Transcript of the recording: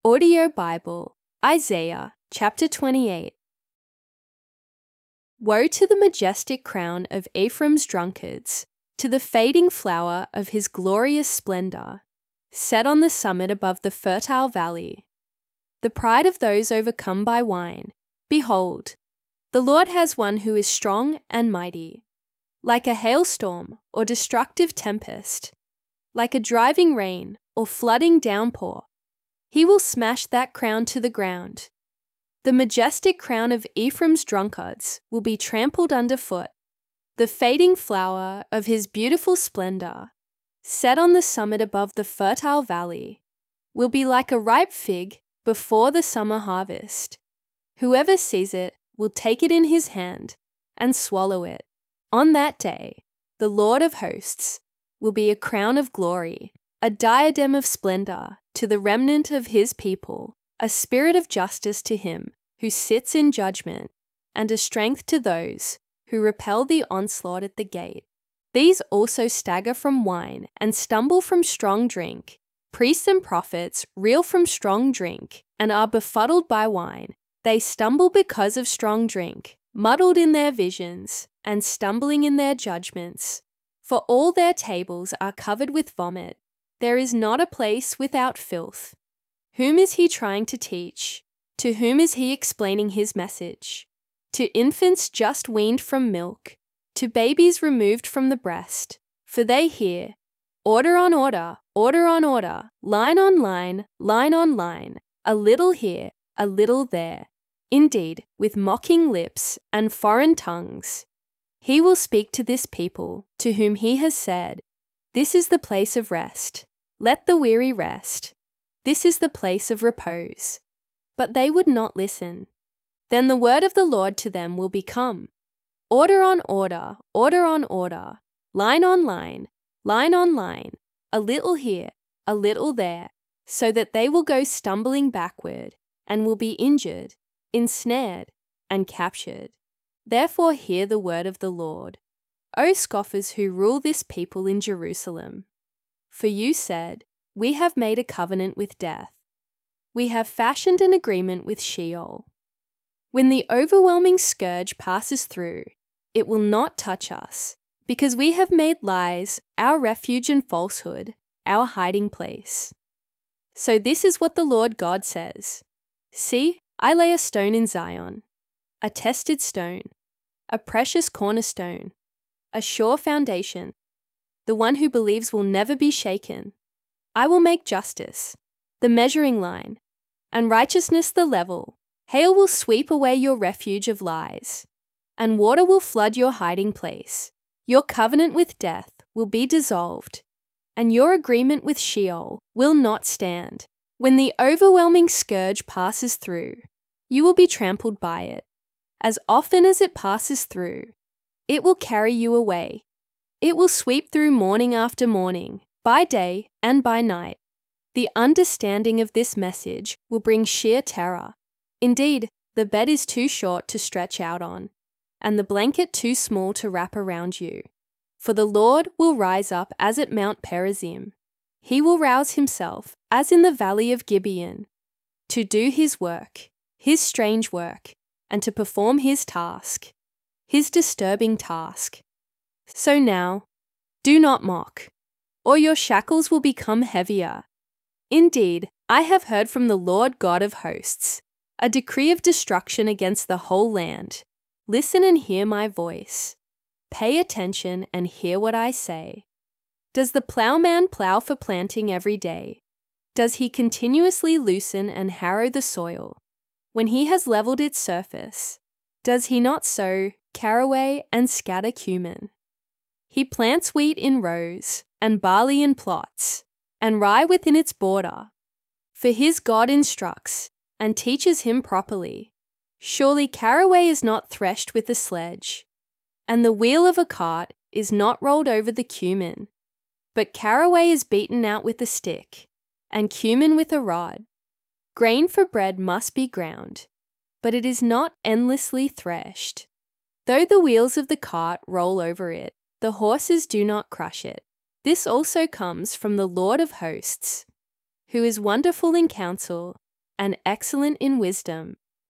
Audio Bible, Isaiah chapter 28. Woe to the majestic crown of Ephraim's drunkards, to the fading flower of his glorious splendor, set on the summit above the fertile valley. The pride of those overcome by wine. Behold, the Lord has one who is strong and mighty, like a hailstorm or destructive tempest, like a driving rain or flooding downpour. He will smash that crown to the ground. The majestic crown of Ephraim's drunkards will be trampled underfoot. The fading flower of his beautiful splendor, set on the summit above the fertile valley, will be like a ripe fig before the summer harvest. Whoever sees it will take it in his hand and swallow it. On that day, the Lord of hosts will be a crown of glory, a diadem of splendor to the remnant of his people, a spirit of justice to him who sits in judgment, and a strength to those who repel the onslaught at the gate. These also stagger from wine and stumble from strong drink. Priests and prophets reel from strong drink and are befuddled by wine. They stumble because of strong drink, muddled in their visions and stumbling in their judgments. For all their tables are covered with vomit. There is not a place without filth. Whom is he trying to teach? To whom is he explaining his message? To infants just weaned from milk, to babies removed from the breast. For they hear, order on order, order on order, line on line, line on line, a little here, a little there. Indeed, with mocking lips and foreign tongues. He will speak to this people, to whom he has said, this is the place of rest. Let the weary rest. This is the place of repose. But they would not listen. Then the word of the Lord to them will become, order on order, order on order, line on line, line on line, a little here, a little there, so that they will go stumbling backward and will be injured, ensnared, and captured. Therefore hear the word of the Lord, O scoffers who rule this people in Jerusalem. For you said, we have made a covenant with death. We have fashioned an agreement with Sheol. When the overwhelming scourge passes through, it will not touch us, because we have made lies our refuge and falsehood our hiding place. So this is what the Lord God says. See, I lay a stone in Zion, a tested stone, a precious cornerstone, a sure foundation. The one who believes will never be shaken. I will make justice the measuring line, and righteousness the level. Hail will sweep away your refuge of lies, and water will flood your hiding place. Your covenant with death will be dissolved, and your agreement with Sheol will not stand. When the overwhelming scourge passes through, you will be trampled by it. As often as it passes through, it will carry you away. It will sweep through morning after morning, by day and by night. The understanding of this message will bring sheer terror. Indeed, the bed is too short to stretch out on, and the blanket too small to wrap around you. For the Lord will rise up as at Mount Perazim. He will rouse himself as in the valley of Gibeon, to do his work, his strange work, and to perform his task, his disturbing task. So now, do not mock, or your shackles will become heavier. Indeed, I have heard from the Lord God of hosts, a decree of destruction against the whole land. Listen and hear my voice. Pay attention and hear what I say. Does the plowman plow for planting every day? Does he continuously loosen and harrow the soil? When he has leveled its surface, does he not sow caraway and scatter cumin? He plants wheat in rows, and barley in plots, and rye within its border. For his God instructs and teaches him properly. Surely caraway is not threshed with a sledge, and the wheel of a cart is not rolled over the cumin. But caraway is beaten out with a stick, and cumin with a rod. Grain for bread must be ground, but it is not endlessly threshed. Though the wheels of the cart roll over it, the horses do not crush it. This also comes from the Lord of hosts, who is wonderful in counsel and excellent in wisdom.